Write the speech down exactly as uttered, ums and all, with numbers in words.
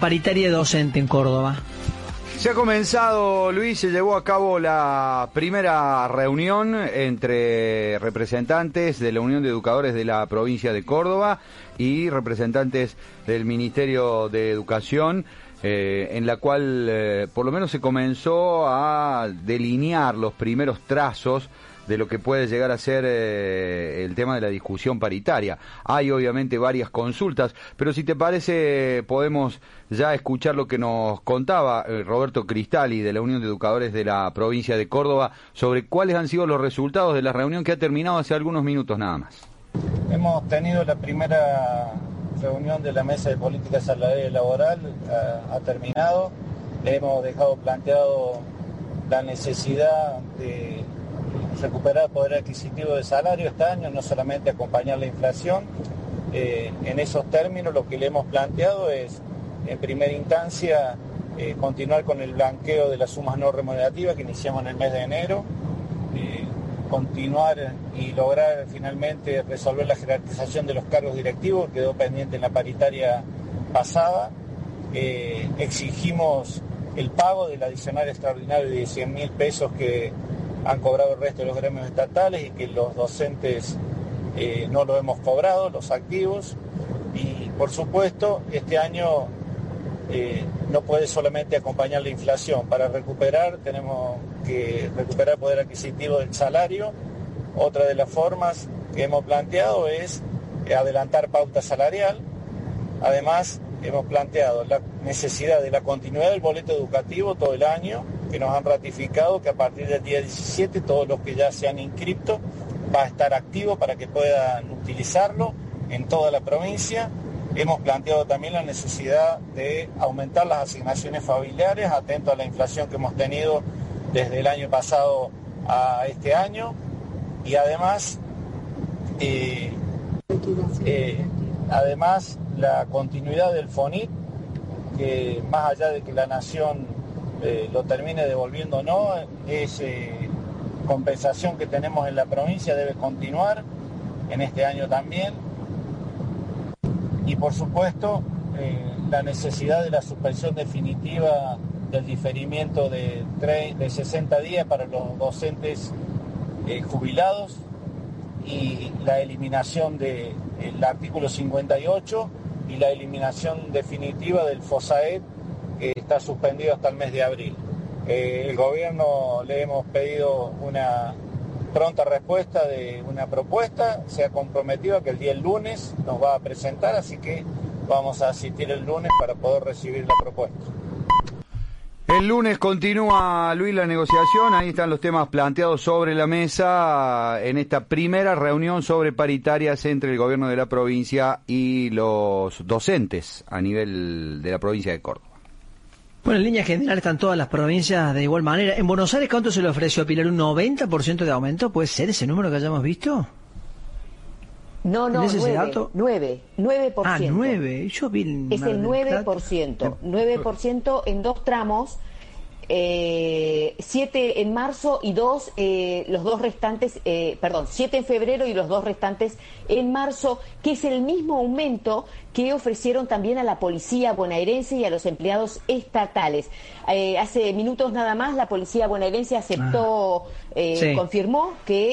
paritaria docente en Córdoba. Se ha comenzado, Luis, se llevó a cabo la primera reunión entre representantes de la Unión de Educadores de la provincia de Córdoba y representantes del Ministerio de Educación, eh, en la cual eh, por lo menos se comenzó a delinear los primeros trazos de lo que puede llegar a ser eh, el tema de la discusión paritaria. Hay obviamente varias consultas, pero si te parece podemos ya escuchar lo que nos contaba eh, Roberto Cristali de la Unión de Educadores de la provincia de Córdoba sobre cuáles han sido los resultados de la reunión que ha terminado hace algunos minutos nada más. Hemos tenido la primera reunión de la Mesa de Política Salarial y Laboral, ha, ha terminado, le hemos dejado planteado la necesidad de recuperar poder adquisitivo de salario este año, no solamente acompañar la inflación. Eh, en esos términos lo que le hemos planteado es, en primera instancia, eh, continuar con el blanqueo de las sumas no remunerativas que iniciamos en el mes de enero, eh, continuar y lograr finalmente resolver la jerarquización de los cargos directivos, que quedó pendiente en la paritaria pasada. Eh, exigimos el pago del adicional extraordinario de cien mil pesos que han cobrado el resto de los gremios estatales y que los docentes eh, no lo hemos cobrado, los activos. Y por supuesto, este año eh, no puede solamente acompañar la inflación. Para recuperar, tenemos que recuperar poder adquisitivo del salario. Otra de las formas que hemos planteado es adelantar pauta salarial. Además, hemos planteado la necesidad de la continuidad del boleto educativo todo el año, que nos han ratificado que a partir del día diecisiete todos los que ya se han inscrito va a estar activo para que puedan utilizarlo en toda la provincia. Hemos planteado también la necesidad de aumentar las asignaciones familiares, atento a la inflación que hemos tenido desde el año pasado a este año. Y además, eh, eh, además la continuidad del FONIT, que más allá de que la Nación eh, lo termine devolviendo o no, es eh, compensación que tenemos en la provincia, debe continuar en este año también. Y por supuesto, eh, la necesidad de la suspensión definitiva del diferimiento de, de sesenta días para los docentes eh, jubilados y la eliminación del artículo cincuenta y ocho y la eliminación definitiva del FOSAED, que está suspendido hasta el mes de abril. Eh, el gobierno le hemos pedido una pronta respuesta de una propuesta, se ha comprometido a que el día el lunes nos va a presentar, así que vamos a asistir el lunes para poder recibir la propuesta. El lunes continúa, Luis, la negociación. Ahí están los temas planteados sobre la mesa en esta primera reunión sobre paritarias entre el gobierno de la provincia y los docentes a nivel de la provincia de Córdoba. Bueno, en línea general están todas las provincias de igual manera. ¿En Buenos Aires cuánto se le ofreció a Pilar? ¿Un noventa por ciento de aumento? ¿Puede ser ese número que hayamos visto? No, no, ese nueve, dato? nueve, nueve por ciento. Ah, nueve, yo vi el Es el nueve por ciento, nueve por ciento en dos tramos, eh, siete en marzo y dos, eh, los dos restantes, eh, perdón, siete en febrero y los dos restantes en marzo, que es el mismo aumento que ofrecieron también a la policía bonaerense y a los empleados estatales. Eh, hace minutos nada más la policía bonaerense aceptó, ah, eh, sí. confirmó que